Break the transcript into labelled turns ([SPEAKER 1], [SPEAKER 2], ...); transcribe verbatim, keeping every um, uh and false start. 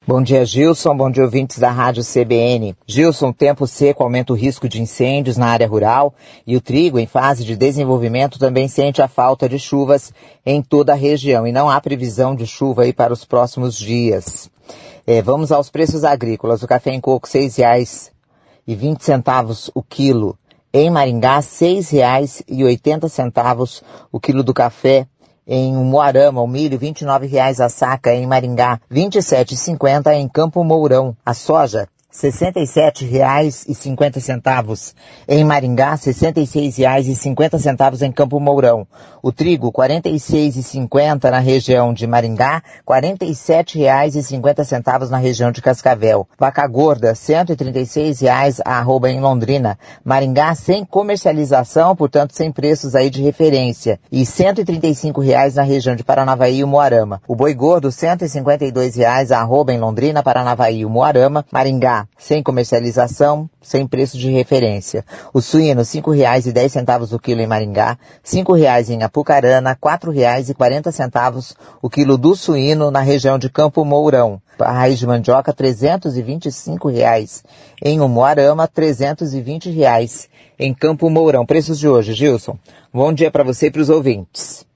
[SPEAKER 1] Bom dia, Gilson. Bom dia, ouvintes da Rádio C B N. Gilson, tempo seco aumenta o risco de incêndios na área rural e o trigo, em fase de desenvolvimento, também sente a falta de chuvas em toda a região e não há previsão de chuva aí para os próximos dias. É, vamos aos preços agrícolas. O café em coco, seis reais e vinte centavos o quilo. Em Maringá, seis reais e oitenta centavos o quilo do café. Em Umuarama, o milho, vinte e nove reais a saca. Em Maringá, vinte e sete reais e cinquenta centavos. Em Campo Mourão, a soja, sessenta e sete reais e cinquenta centavos. Em Maringá, sessenta e seis reais e cinquenta centavos em Campo Mourão. O trigo, quarenta e seis reais e cinquenta centavos na região de Maringá, quarenta e sete reais e cinquenta centavos na região de Cascavel. Vaca gorda, cento e trinta e seis reais a arroba em Londrina. Maringá sem comercialização, portanto sem preços aí de referência. E cento e trinta e cinco reais na região de Paranavaí e Umuarama. O boi gordo, cento e cinquenta e dois reais a arroba em Londrina, Paranavaí e Umuarama. Maringá sem comercialização, sem preço de referência. O suíno, cinco reais e dez centavos o quilo em Maringá, cinco reais em Apucarana, quatro reais e quarenta centavos o quilo do suíno na região de Campo Mourão. A raiz de mandioca, trezentos e vinte e cinco reais. Em Umuarama, trezentos e vinte reais. Em Campo Mourão. Preços de hoje, Gilson. Bom dia para você e para os ouvintes.